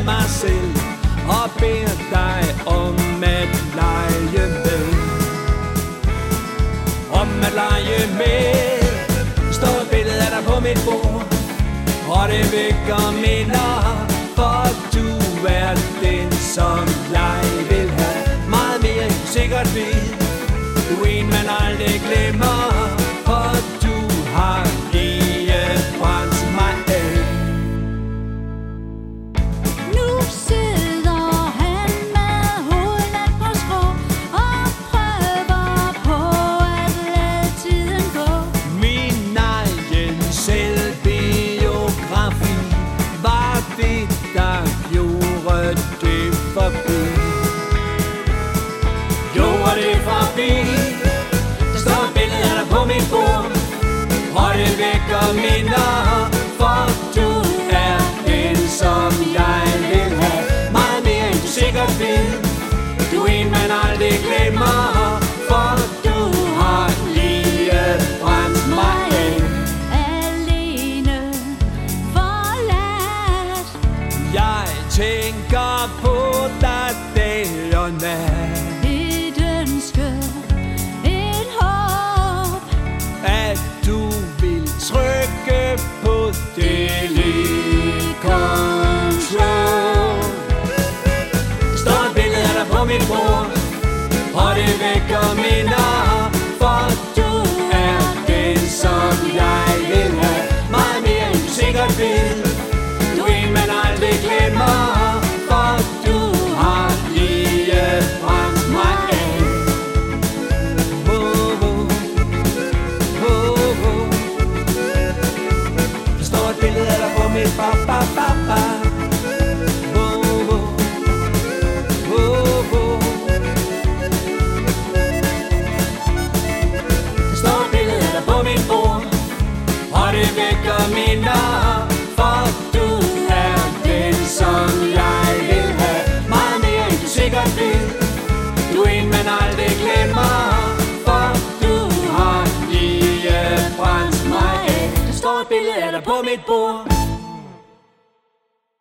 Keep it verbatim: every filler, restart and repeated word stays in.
af mig selv og beder dig om at lege med. Om at lege med. Står et billede af dig på mit bord, og det vækker minder, for du er den, som jeg vil have. Meget mere end sikkert ved. Du er en, man aldrig glemmer, for du har lige brændt mig af. Nu sidder han med hovedet på skrå og prøver på at lade tiden gå. Min egen selvbiografi var det, der gjorde det forbi. Gjorde det forbi. Der står et billede af dig på mit bord, og det vækker minder, for du er den, som jeg vil have. Meget mere end du sikkert ved. Du er en, man aldrig glemmer, for du har lige brændt mig af. Alene forladt. Jeg tænker på dig dag og nat. Et ønske, et håb, At du vil trykke på delete control. Der står et billede af dig på mit bord, og det vækker minder, for du er den, som jeg vil have. Meget mere end du sikkert ved. Du er en, man aldrig glemmer, for du har lige brændt mig af. Oh, oh. Oh, oh. Der står et billede af dig på mit ba, ba, ba, ba. Oh, oh. Oh, oh. Der står et billede af dig på mit bord, og det vækker minder, for du er den, som jeg vil have. Meget mere end du sikkert ved. Du er en, man aldrig glemmer, for du har lige brændt mig af. Der står et billede af dig på mit bord,